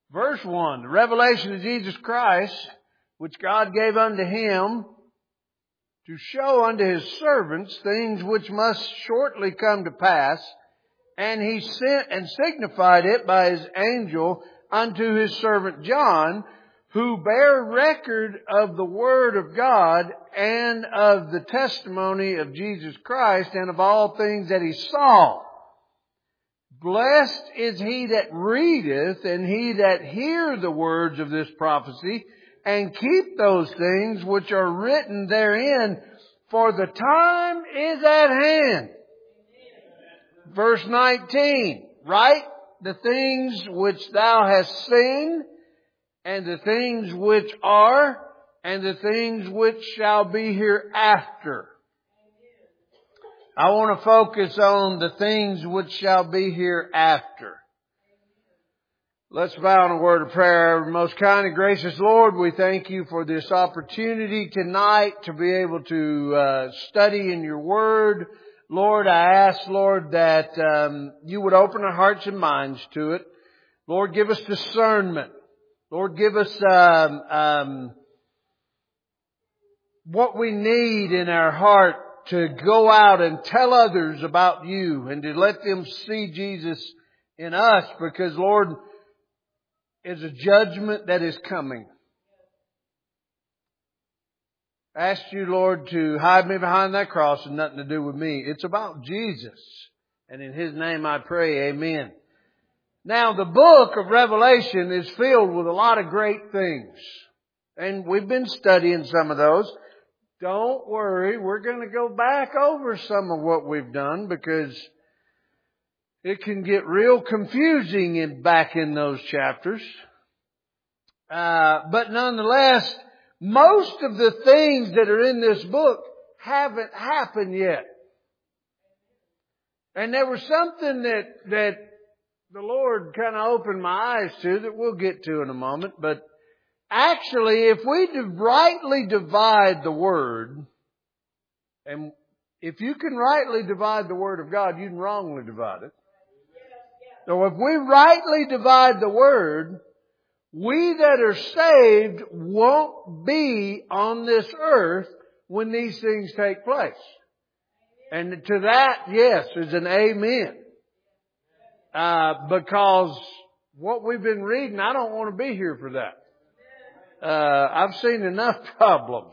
Verse 1, the revelation of Jesus Christ, which God gave unto Him to show unto His servants things which must shortly come to pass. And He sent and signified it by His angel unto His servant John, who bare record of the Word of God and of the testimony of Jesus Christ and of all things that he saw. Blessed is he that readeth and he that hear the words of this prophecy and keep those things which are written therein, for the time is at hand. Verse 19, write the things which thou hast seen, and the things which are, and the things which shall be hereafter. I want to focus on the things which shall be hereafter. Let's bow in a word of prayer. Most kind and gracious Lord, we thank You for this opportunity tonight to be able to study in Your Word. Lord, I ask, Lord, that You would open our hearts and minds to it. Lord, give us discernment. Lord, give us what we need in our heart to go out and tell others about You and to let them see Jesus in us, because, Lord, is a judgment that is coming. I ask You, Lord, to hide me behind that cross and nothing to do with me. It's about Jesus. And in His name I pray, amen. Now, the book of Revelation is filled with a lot of great things. And we've been studying some of those. Don't worry, we're going to go back over some of what we've done, because it can get real confusing back in those chapters. But nonetheless, most of the things that are in this book haven't happened yet. And there was something that the Lord kind of opened my eyes to that we'll get to in a moment. But actually, if we rightly divide the Word, and if you can rightly divide the Word of God, you can wrongly divide it. So if we rightly divide the Word, we that are saved won't be on this earth when these things take place. And to that, yes, is an amen. Because what we've been reading, I don't want to be here for that. I've seen enough problems.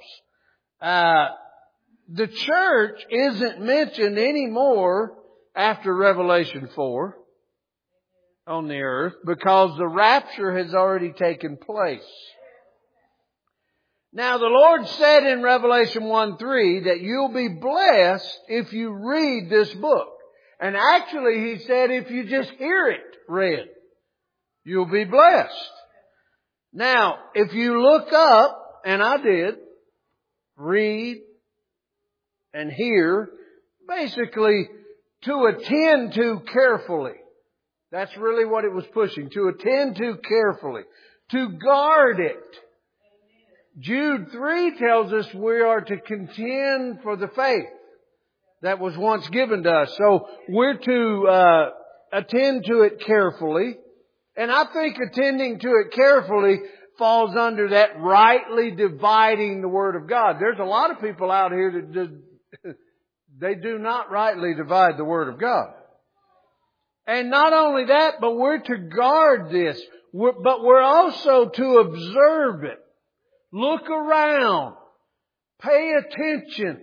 The church isn't mentioned anymore after Revelation 4 on the earth, because the rapture has already taken place. Now, the Lord said in Revelation 1:3 that you'll be blessed if you read this book. And actually, He said if you just hear it read, you'll be blessed. Now, if you look up, and I did, read and hear, basically to attend to carefully. That's really what it was pushing. To attend to carefully. To guard it. Jude 3 tells us we are to contend for the faith that was once given to us. So we're to attend to it carefully. And I think attending to it carefully falls under that rightly dividing the Word of God. There's a lot of people out here that they do not rightly divide the Word of God. And not only that, but we're to guard this. But we're also to observe it. Look around. Pay attention.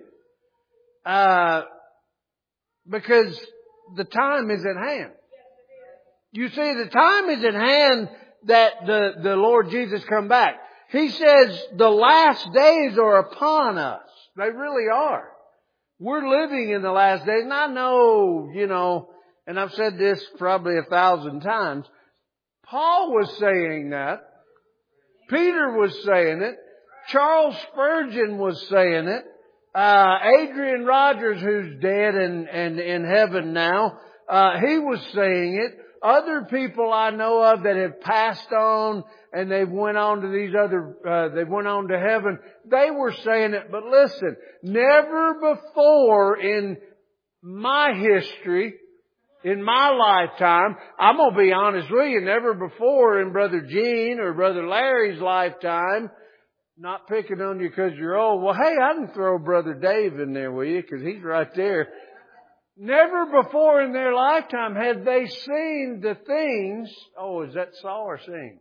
Because the time is at hand. You see, the time is at hand that the Lord Jesus come back. He says the last days are upon us. They really are. We're living in the last days. And I know, and I've said this probably 1,000 times. Paul was saying that. Peter was saying it. Charles Spurgeon was saying it. Adrian Rogers, who's dead and in heaven now, he was saying it. Other people I know of that have passed on and they've went on to they went on to heaven, they were saying it. But listen, never before in my history In my lifetime, I'm going to be honest with you, never before in Brother Gene or Brother Larry's lifetime, not picking on you because you're old. Well, hey, I can throw Brother Dave in there with you because he's right there. Never before in their lifetime had they seen the things. Oh, is that saw or seen?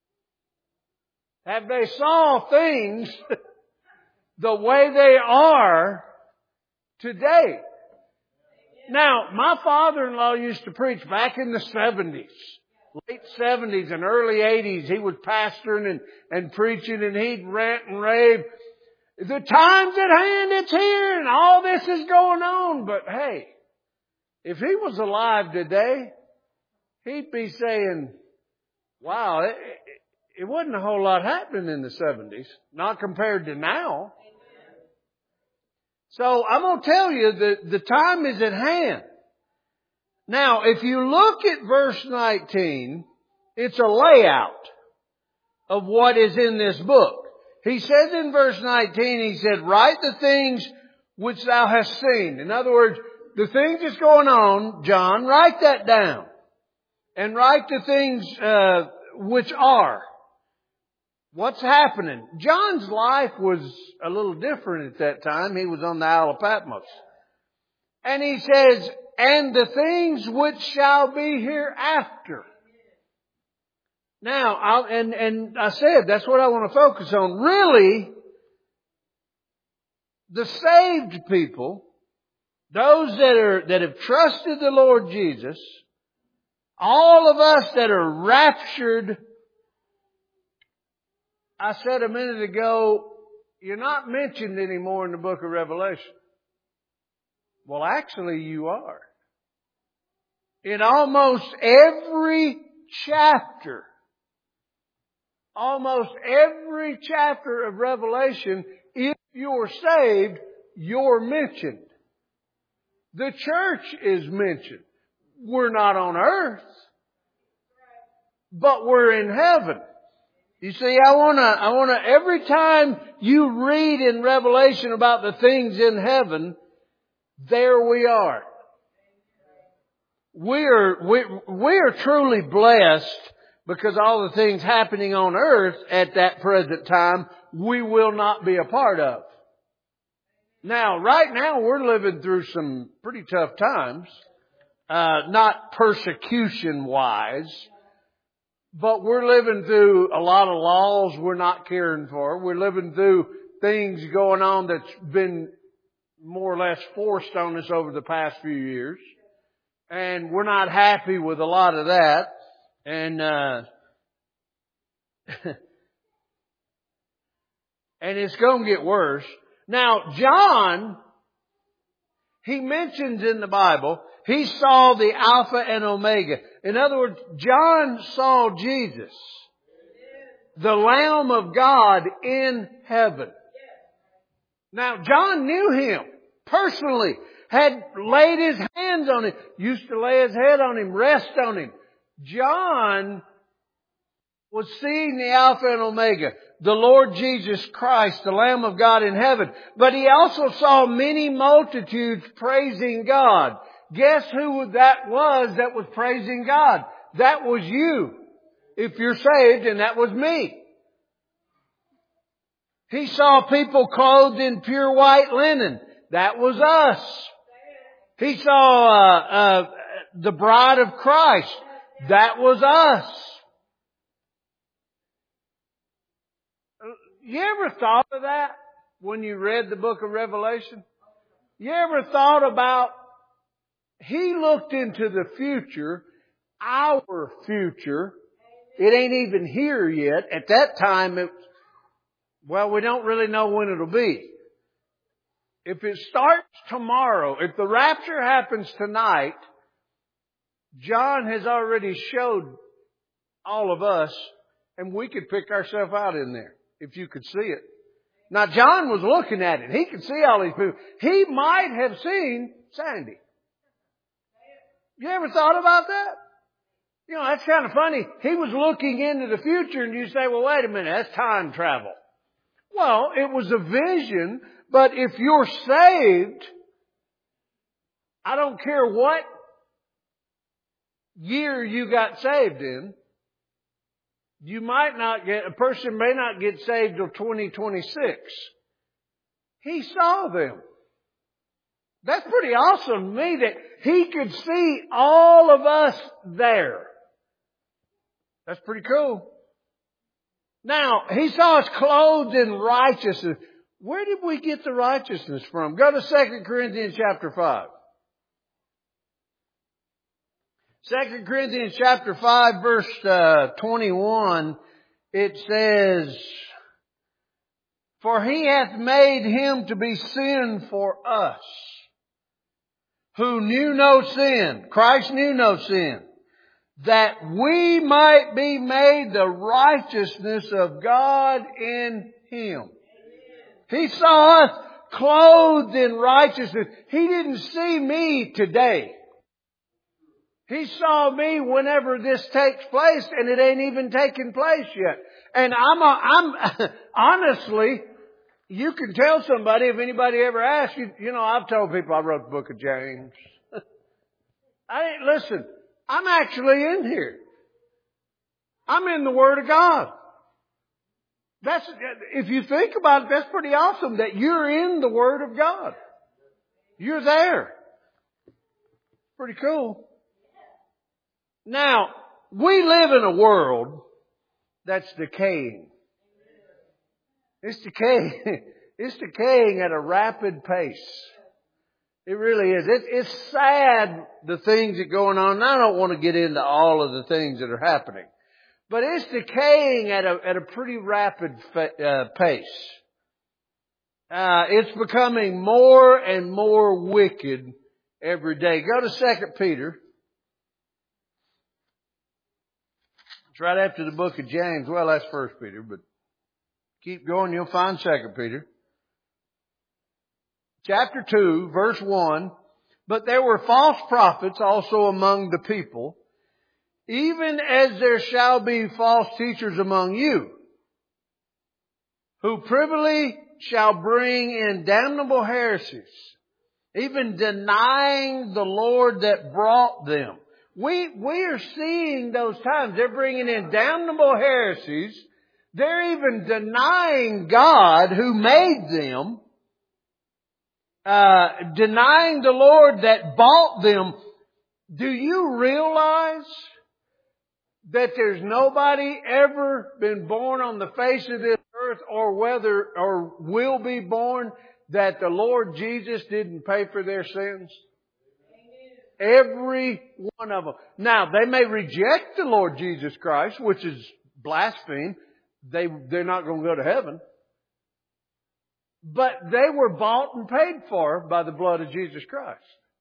Have they saw things the way they are today? Now, my father-in-law used to preach back in the 70s, late 70s and early 80s. He was pastoring and preaching, and he'd rant and rave. The time's at hand, it's here, and all this is going on. But hey, if he was alive today, he'd be saying, wow, it wasn't a whole lot happening in the 70s, not compared to now. So I'm going to tell you that the time is at hand. Now, if you look at verse 19, it's a layout of what is in this book. He says in verse 19, he said, write the things which thou hast seen. In other words, the things that's going on, John, write that down. And write the things which are. What's happening? John's life was a little different at that time. He was on the Isle of Patmos. And he says, and the things which shall be hereafter. Now, I said, that's what I want to focus on. Really, the saved people, those that have trusted the Lord Jesus, all of us that are raptured, I said a minute ago, you're not mentioned anymore in the book of Revelation. Well, actually you are. In almost every chapter of Revelation, if you're saved, you're mentioned. The church is mentioned. We're not on earth, but we're in heaven. You see, I wanna, every time you read in Revelation about the things in heaven, there we are. We are truly blessed because all the things happening on earth at that present time, we will not be a part of. Now, right now we're living through some pretty tough times, not persecution-wise, but we're living through a lot of laws we're not caring for. We're living through things going on that's been more or less forced on us over the past few years. And we're not happy with a lot of that. And, and it's going to get worse. Now, John, he mentions in the Bible, he saw the Alpha and Omega. In other words, John saw Jesus, the Lamb of God in heaven. Now, John knew Him personally, had laid his hands on Him, used to lay his head on Him, rest on Him. John was seeing the Alpha and Omega, the Lord Jesus Christ, the Lamb of God in heaven. But he also saw many multitudes praising God. Guess who that was praising God? That was you, if you're saved, and that was me. He saw people clothed in pure white linen. That was us. He saw the bride of Christ. That was us. You ever thought of that when you read the book of Revelation? You ever thought about, He looked into the future, our future. It ain't even here yet. At that time, we don't really know when it'll be. If it starts tomorrow, if the rapture happens tonight, John has already showed all of us, and we could pick ourselves out in there if you could see it. Now, John was looking at it. He could see all these people. He might have seen Sandy. You ever thought about that? You know, that's kind of funny. He was looking into the future, and you say, well, wait a minute, that's time travel. Well, it was a vision, but if you're saved, I don't care what year you got saved in. A person may not get saved till 2026. He saw them. That's pretty awesome to me that He could see all of us there. That's pretty cool. Now, He saw us clothed in righteousness. Where did we get the righteousness from? Go to 2 Corinthians chapter 5. 2 Corinthians chapter 5 verse 21, it says, "For He hath made Him to be sin for us, who knew no sin." Christ knew no sin. "That we might be made the righteousness of God in Him." He saw us clothed in righteousness. He didn't see me today. He saw me whenever this takes place, and it ain't even taken place yet. And I'm honestly, you can tell somebody if anybody ever asks you, I've told people I wrote the book of James. Listen, I'm actually in here. I'm in the Word of God. If you think about it, that's pretty awesome that you're in the Word of God. You're there. Pretty cool. Now, we live in a world that's decaying. It's decaying. It's decaying at a rapid pace. It really is. It's sad, the things that are going on. And I don't want to get into all of the things that are happening. But it's decaying at a pretty rapid pace. It's becoming more and more wicked every day. Go to 2 Peter. It's right after the book of James. Well, that's 1 Peter, but keep going, you'll find 2 Peter. Chapter 2, verse 1. "But there were false prophets also among the people, even as there shall be false teachers among you, who privily shall bring in damnable heresies, even denying the Lord that brought them." We are seeing those times. They're bringing in damnable heresies. They're even denying God who made them. Denying the Lord that bought them. Do you realize that there's nobody ever been born on the face of this earth or will be born that the Lord Jesus didn't pay for their sins? Every one of them. Now, they may reject the Lord Jesus Christ, which is blaspheme. They're not going to go to heaven. But they were bought and paid for by the blood of Jesus Christ.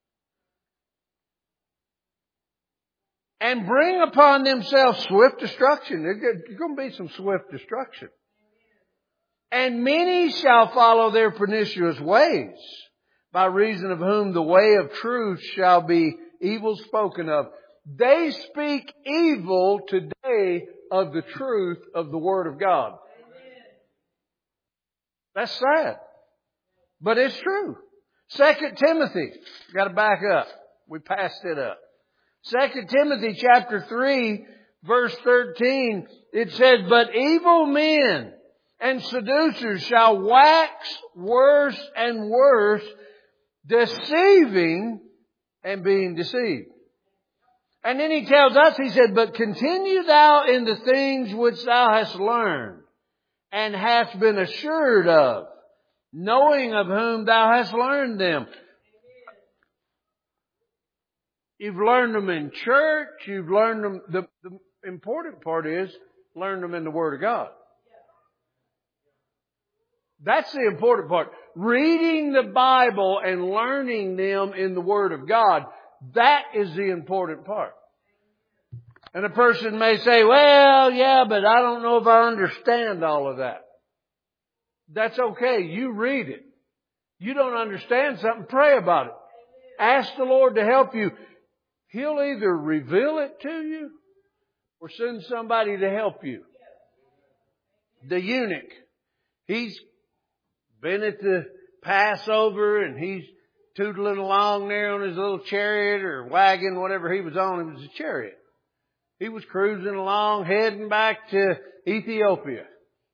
And bring upon themselves swift destruction. There's going to be some swift destruction. "And many shall follow their pernicious ways, by reason of whom the way of truth shall be evil spoken of." They speak evil today of the truth of the Word of God. That's sad. But it's true. 2 Timothy. Got to back up. We passed it up. 2 Timothy chapter 3, verse 13. It says, "But evil men and seducers shall wax worse and worse, deceiving and being deceived." And then he tells us, he said, "But continue thou in the things which thou hast learned and hast been assured of, knowing of whom thou hast learned them." You've learned them in church. You've learned them. The important part is learn them in the Word of God. That's the important part. Reading the Bible and learning them in the Word of God. That is the important part. And a person may say, "Well, yeah, but I don't know if I understand all of that." That's okay. You read it. You don't understand something, pray about it. Ask the Lord to help you. He'll either reveal it to you or send somebody to help you. The eunuch, he's been at the Passover and he's tootling along there on his little chariot or wagon, whatever he was on. It was a chariot. He was cruising along, heading back to Ethiopia.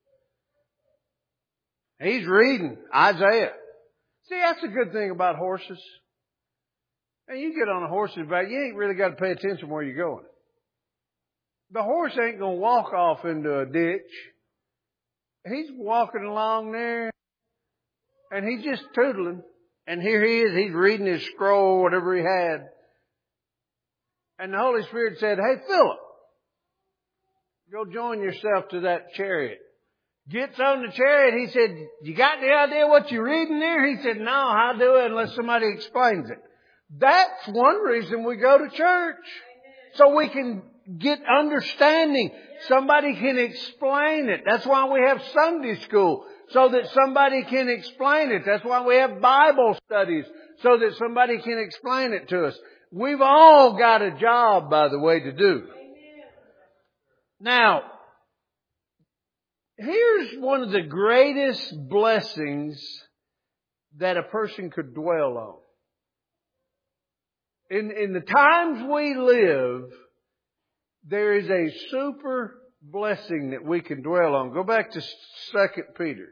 He's reading Isaiah. See, that's a good thing about horses. And you get on a horse's back, you ain't really got to pay attention where you're going. The horse ain't going to walk off into a ditch. He's walking along there, and he's just tootling. And here he is, he's reading his scroll, whatever he had. And the Holy Spirit said, "Hey, Philip, go join yourself to that chariot." Gets on the chariot, he said, "You got any idea what you're reading there?" He said, "No, how do it unless somebody explains it?" That's one reason we go to church. So we can get understanding. Somebody can explain it. That's why we have Sunday school, so that somebody can explain it. That's why we have Bible studies, so that somebody can explain it to us. We've all got a job, by the way, to do. Now, here's one of the greatest blessings that a person could dwell on. In the times we live, there is a super blessing that we can dwell on. Go back to 2 Peter.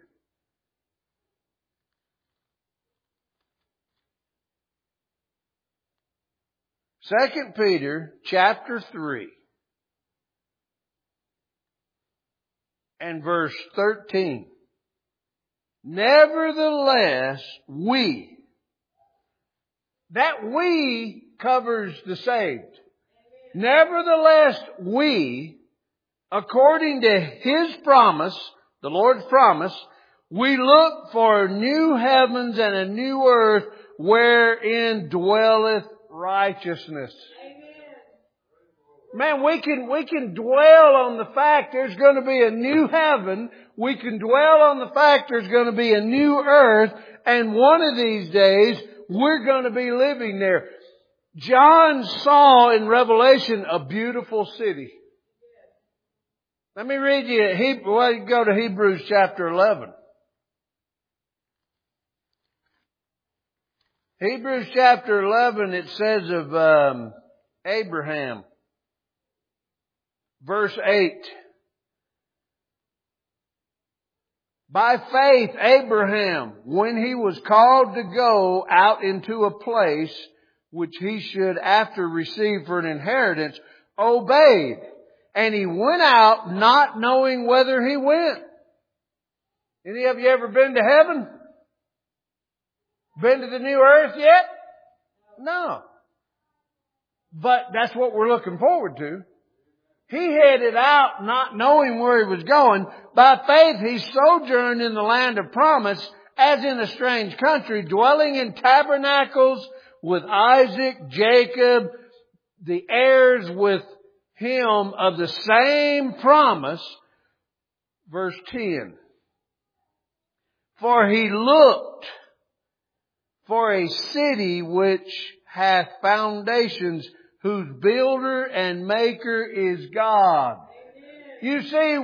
Second Peter chapter 3 and verse 13. Nevertheless, that we covers the saved. Nevertheless, we, according to His promise, the Lord's promise, we look for new heavens and a new earth wherein dwelleth righteousness. Man, we can dwell on the fact there's going to be a new heaven. We can dwell on the fact there's going to be a new earth. And one of these days, we're going to be living there. John saw in Revelation a beautiful city. Let me read you, go to Hebrews chapter 11. Hebrews chapter 11, it says of Abraham. Verse 8. By faith, Abraham, when he was called to go out into a place which he should after receive for an inheritance, obeyed. And he went out not knowing whither he went. Any of you ever been to heaven? Been to the new earth yet? No. But that's what we're looking forward to. He headed out not knowing where he was going. By faith he sojourned in the land of promise as in a strange country, dwelling in tabernacles with Isaac, Jacob, the heirs with him of the same promise. Verse 10. For he looked for a city which hath foundations, whose builder and maker is God. You see,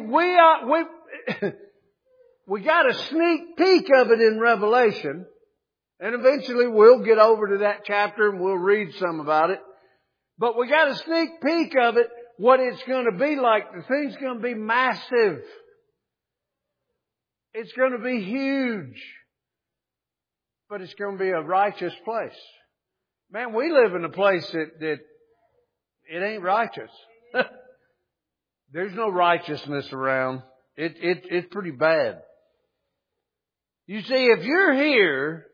we got a sneak peek of it in Revelation. And eventually we'll get over to that chapter and we'll read some about it. But we got a sneak peek of it, what it's going to be like. The thing's going to be massive. It's going to be huge. But it's going to be a righteous place. Man, we live in a place that it ain't righteous. There's no righteousness around. It's pretty bad. You see, if you're here,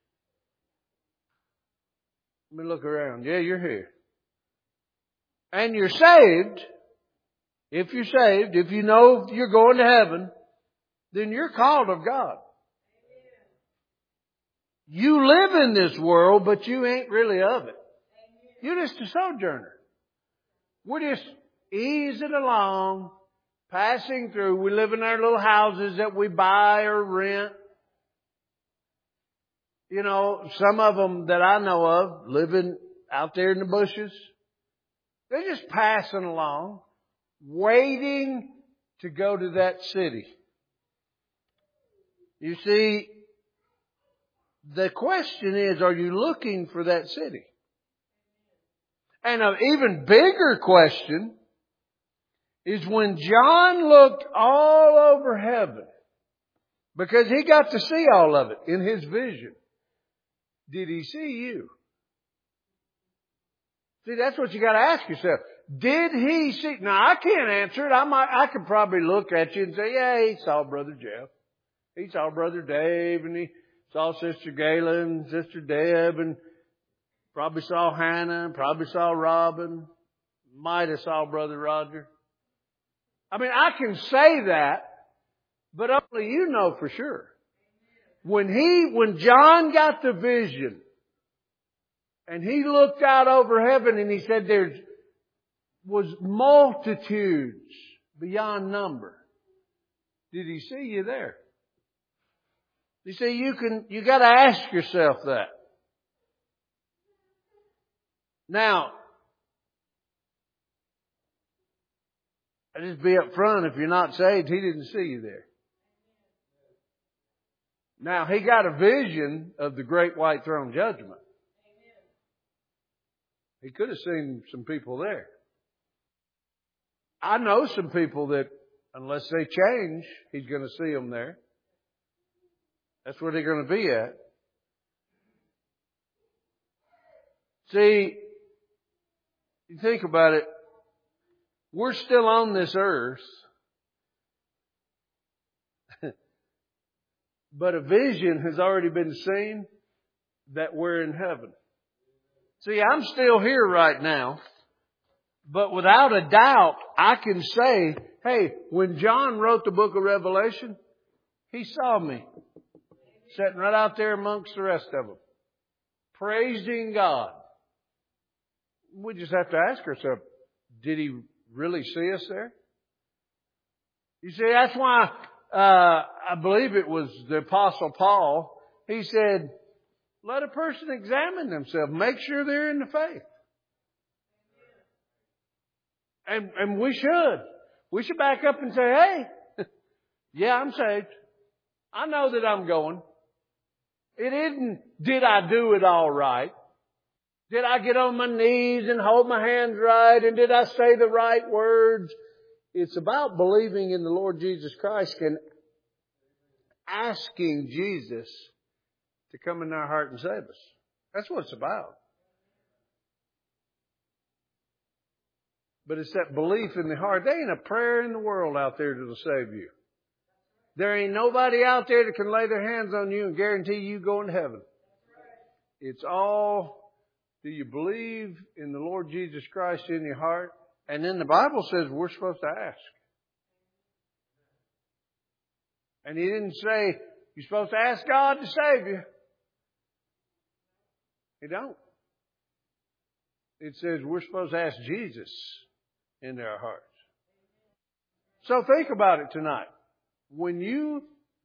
let me look around. Yeah, you're here. And you're saved. If you're saved, if you know you're going to heaven, then you're called of God. You live in this world, but you ain't really of it. You're just a sojourner. We're just easing along, passing through. We live in our little houses that we buy or rent. You know, some of them that I know of living out there in the bushes. They're just passing along, waiting to go to that city. You see, The question is, are you looking for that city? And an even bigger question is when John looked all over heaven, because he got to see all of it in his vision, did he see you? See, that's what you got to ask yourself. Did he see? Now, I can't answer it. I could probably look at you and say, yeah, he saw Brother Jeff. He saw Brother Dave, and he saw Sister Gayla and Sister Deb, and probably saw Hannah, probably saw Robin, might have saw Brother Roger. I mean, I can say that, but only you know for sure. When John got the vision, and he looked out over heaven and he said there was multitudes beyond number. Did he see you there? You see, you got to ask yourself that. Now, I'll just be up front, if you're not saved, he didn't see you there. Now, he got a vision of the great white throne judgment. He could have seen some people there. I know some people that, unless they change, he's going to see them there. That's where they're going to be at. See, you think about it, we're still on this earth, but a vision has already been seen that we're in heaven. See, I'm still here right now, but without a doubt, I can say, hey, when John wrote the book of Revelation, he saw me sitting right out there amongst the rest of them, praising God. We just have to ask ourselves, did he really see us there? You see, that's why I believe it was the Apostle Paul. He said, let a person examine themselves. Make sure they're in the faith. And we should. We should back up and say, hey, yeah, I'm saved. I know that I'm going. It isn't, did I do it all right? Did I get on my knees and hold my hands right? And did I say the right words? It's about believing in the Lord Jesus Christ and asking Jesus to come in our heart and save us. That's what it's about. But it's that belief in the heart. There ain't a prayer in the world out there that'll save you. There ain't nobody out there that can lay their hands on you and guarantee you going to heaven. It's all, do you believe in the Lord Jesus Christ in your heart? And then the Bible says we're supposed to ask. And He didn't say you're supposed to ask God to save you. He don't. It says we're supposed to ask Jesus into our hearts. So think about it tonight. When you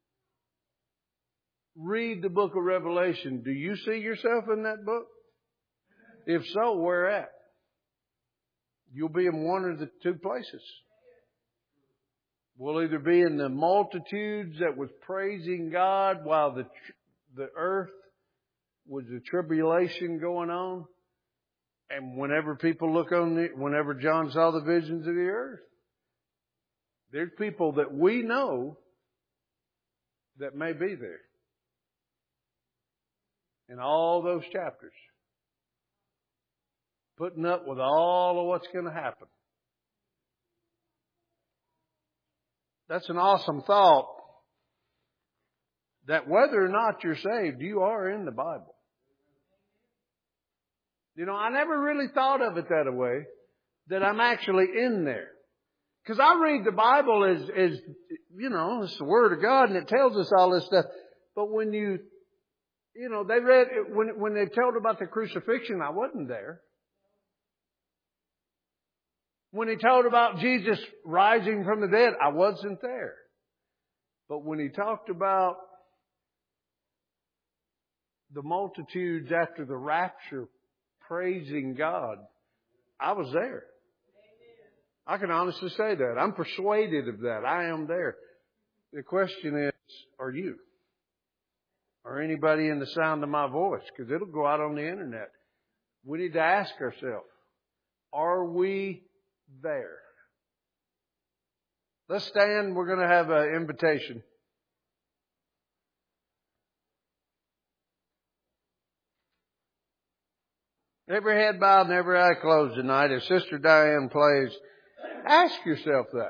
read the book of Revelation, do you see yourself in that book? If so, where at? You'll be in one of the two places. We'll either be in the multitudes that was praising God while the earth was the tribulation going on. And whenever people look on whenever John saw the visions of the earth, there's people that we know that may be there. In all those chapters. Putting up with all of what's going to happen. That's an awesome thought. That whether or not you're saved, you are in the Bible. You know, I never really thought of it that way, that I'm actually in there. Because I read the Bible as, you know, it's the Word of God and it tells us all this stuff. But when you know, they read, when they told about the crucifixion, I wasn't there. When he told about Jesus rising from the dead, I wasn't there. But when he talked about the multitudes after the rapture praising God, I was there. I can honestly say that. I'm persuaded of that. I am there. The question is, are you? or anybody in the sound of my voice, because it'll go out on the internet. We need to ask ourselves, are we there? Let's stand. We're going to have an invitation. Every head bowed and every eye closed tonight. As Sister Diane plays, ask yourself that.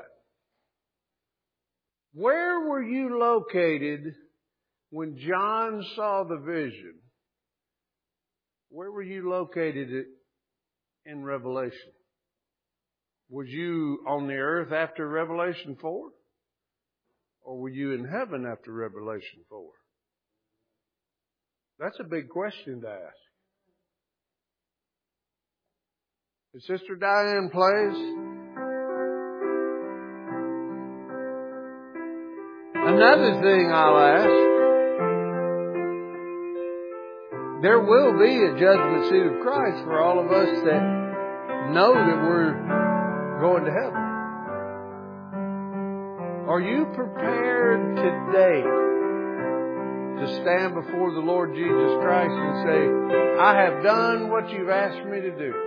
Where were you located when John saw the vision? Where were you located in Revelation? Was you on the earth after Revelation 4? Or were you in heaven after Revelation 4? That's a big question to ask. As Sister Diane plays, another thing I'll ask, there will be a judgment seat of Christ for all of us that know that we're going to heaven. Are you prepared today to stand before the Lord Jesus Christ and say, I have done what you've asked me to do?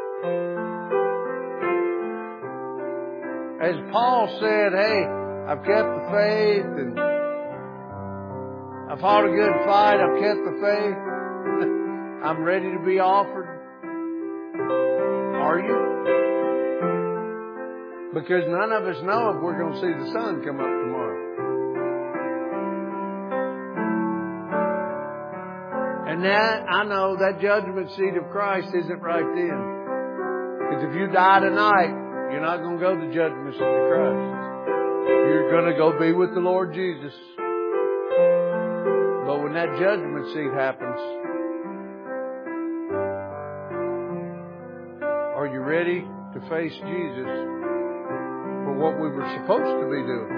As Paul said, hey, I've kept the faith and I've fought a good fight. I've kept the faith. I'm ready to be offered. Are you? Because none of us know if we're going to see the sun come up tomorrow. And that, I know that judgment seat of Christ isn't right then. Because if you die tonight, you're not going to go to the judgment seat of Christ. You're going to go be with the Lord Jesus. But when that judgment seat happens, are you ready to face Jesus for what we were supposed to be doing?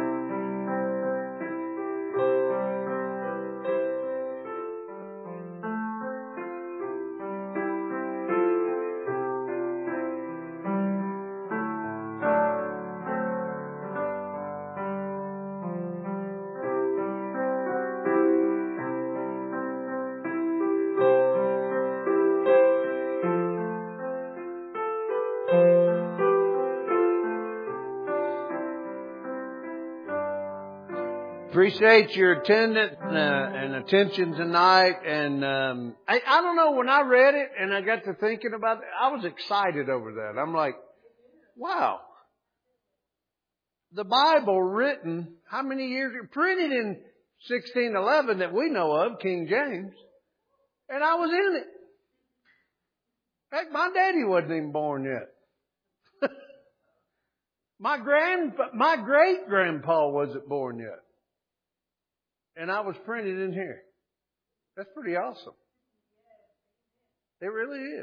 Appreciate your attendance and attention tonight. And I don't know, when I read it and I got to thinking about it, I was excited over that. I'm like, wow. The Bible written, how many years? Printed in 1611 that we know of, King James. And I was in it. Heck, my daddy wasn't even born yet. My great-grandpa wasn't born yet. And I was printed in here. That's pretty awesome. It really is.